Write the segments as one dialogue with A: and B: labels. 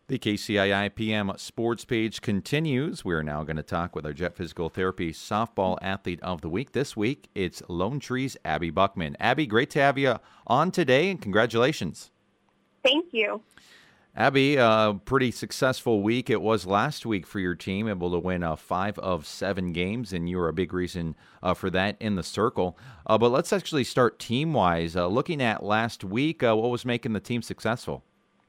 A: The KCII PM Sports Page continues. We're now going to talk with our Jet Physical Therapy Softball Athlete of the Week. This week, it's Lone Tree's Abby Buckman. Abby, great to have you on today, and congratulations.
B: Thank you.
A: Abby, a pretty successful week it was last week for your team, able to win 5 of 7 games, and you were a big reason for that in the circle. But let's actually start team-wise. Looking at last week, what was making the team successful?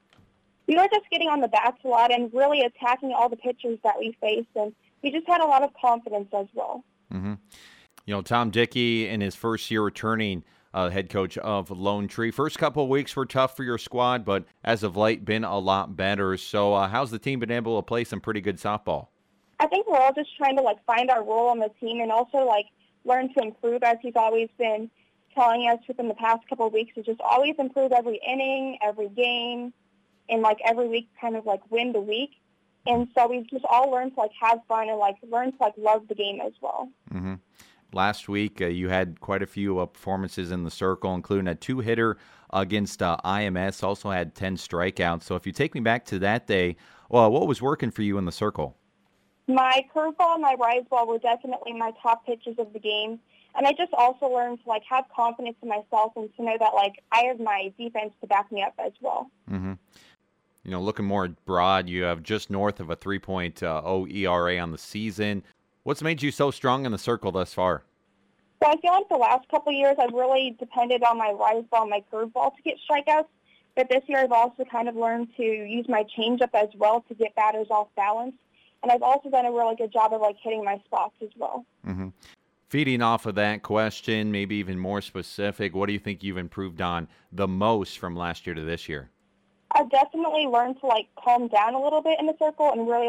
B: We were just getting on the bats a lot and really attacking all the pitchers that we faced, and we just had a lot of confidence as well.
A: Mm-hmm. You know, Tom Dickey, in his first year returning head coach of Lone Tree, first couple of weeks were tough for your squad, but as of late, been a lot better. So how's the team been able to play some pretty good softball?
B: I think we're all just trying to, find our role on the team and also, learn to improve, as he's always been telling us within the past couple of weeks, to just always improve every inning, every game, and every week kind of win the week. And so we've just all learned to have fun and learn to love the game as well.
A: Mm-hmm. Last week you had quite a few performances in the circle, including a 2-hitter against IMS, also had 10 strikeouts. So if you take me back to that day, well, what was working for you in the circle?
B: My curveball and my rise ball were definitely my top pitches of the game. And I just also learned to have confidence in myself and to know that I have my defense to back me up as well.
A: Mm-hmm. You know, looking more broad, you have just north of a 3.0 ERA on the season. What's made you so strong in the circle thus far?
B: So I feel like the last couple of years I've really depended on my rise ball and my curveball to get strikeouts. But this year I've also kind of learned to use my changeup as well to get batters off balance. And I've also done a really good job of hitting my spots as well.
A: Mm-hmm. Feeding off of that question, maybe even more specific, what do you think you've improved on the most from last year to this year?
B: I've definitely learned to calm down a little bit in the circle and really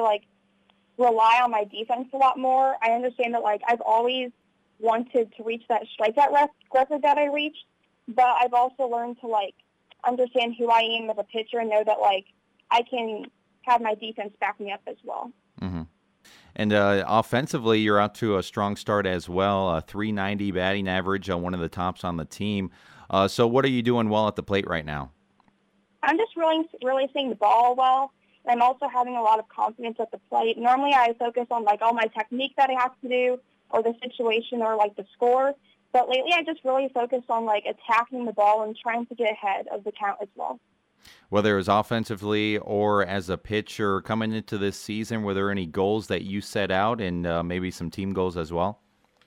B: rely on my defense a lot more. I understand that I've always wanted to reach that strikeout record that I reached, but I've also learned to understand who I am as a pitcher and know that I can have my defense back me up as well.
A: Mm-hmm. And offensively, you're out to a strong start as well, a 390 batting average, one of the tops on the team. So what are you doing well at the plate right now?
B: I'm just really seeing the ball well, and I'm also having a lot of confidence at the plate. Normally I focus on all my technique that I have to do or the situation or the score, but lately I just really focus on attacking the ball and trying to get ahead of the count as well.
A: Whether it was offensively or as a pitcher coming into this season, were there any goals that you set out and maybe some team goals as well?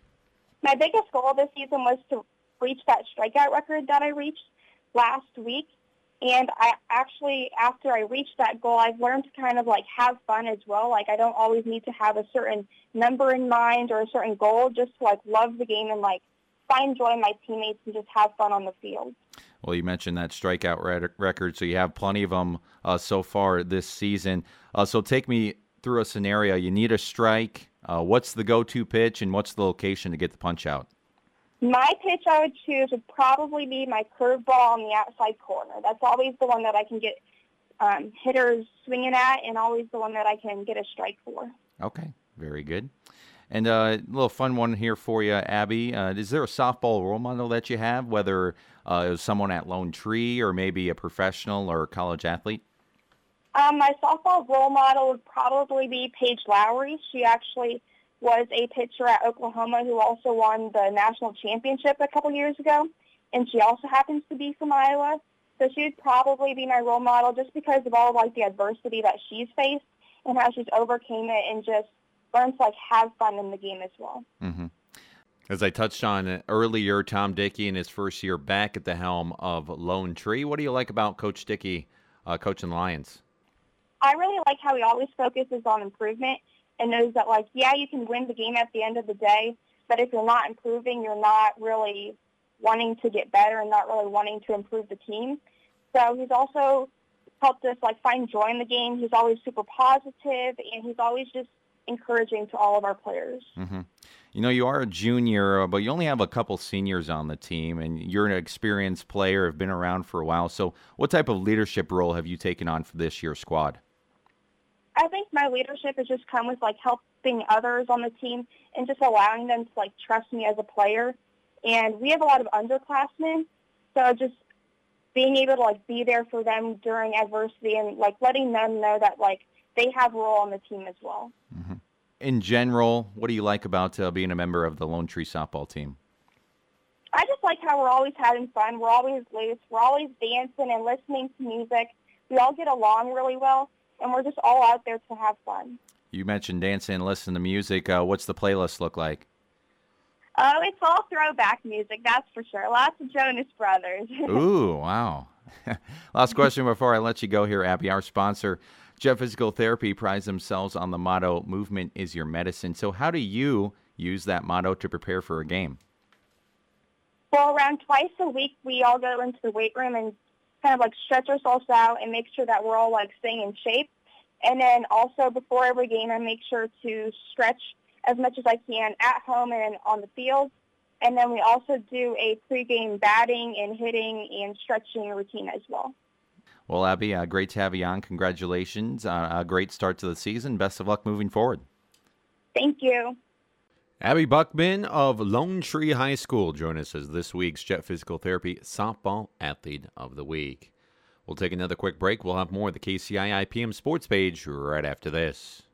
B: My biggest goal this season was to reach that strikeout record that I reached last week. And I actually, after I reached that goal, I've learned to kind of have fun as well. I don't always need to have a certain number in mind or a certain goal, just to love the game and find joy in my teammates and just have fun on the field.
A: Well, you mentioned that strikeout record, so you have plenty of them so far this season. So take me through a scenario. You need a strike. What's the go-to pitch and what's the location to get the punch out?
B: My pitch I would choose would probably be my curveball on the outside corner. That's always the one that I can get hitters swinging at and always the one that I can get a strike for.
A: Okay, very good. And a little fun one here for you, Abby. Is there a softball role model that you have, whether it was someone at Lone Tree or maybe a professional or college athlete?
B: My softball role model would probably be Paige Lowry. She actually was a pitcher at Oklahoma who also won the national championship a couple years ago, and she also happens to be from Iowa. So she would probably be my role model just because of all the adversity that she's faced and how she's overcame it and just learned to have fun in the game as well.
A: Mm-hmm. As I touched on earlier, Tom Dickey in his first year back at the helm of Lone Tree. What do you like about Coach Dickey coaching the Lions?
B: I really like how he always focuses on improvement and knows that, you can win the game at the end of the day, but if you're not improving, you're not really wanting to get better and not really wanting to improve the team. So he's also helped us, find joy in the game. He's always super positive, and he's always just encouraging to all of our players.
A: Mm-hmm. You know, you are a junior, but you only have a couple seniors on the team, and you're an experienced player, have been around for a while. So what type of leadership role have you taken on for this year's squad?
B: I think my leadership has just come with helping others on the team and just allowing them to trust me as a player. And we have a lot of underclassmen, so just being able to like be there for them during adversity and like letting them know that like they have a role on the team as well.
A: Mm-hmm. In general, what do you like about being a member of the Lone Tree softball team?
B: I just like how we're always having fun. We're always loose. We're always dancing and listening to music. We all get along really well, and we're just all out there to have fun.
A: You mentioned dancing and listening to music. What's the playlist look like?
B: Oh, it's all throwback music, that's for sure. Lots of Jonas Brothers.
A: Ooh, wow. Last question before I let you go here, Abby. Our sponsor, Jet Physical Therapy, prides themselves on the motto, movement is your medicine. So how do you use that motto to prepare for a game?
B: Well, around twice a week, we all go into the weight room and kind of like stretch ourselves out and make sure that we're all like staying in shape. And then also before every game, I make sure to stretch as much as I can at home and on the field. And then we also do a pregame batting and hitting and stretching routine as well.
A: Well, Abby, great to have you on. Congratulations on a great start to the season. Best of luck moving forward.
B: Thank you.
C: Abby Buckman of Lone Tree High School joined us as this week's Jet Physical Therapy Softball Athlete of the Week. We'll take another quick break. We'll have more of the KCII PM Sports page right after this.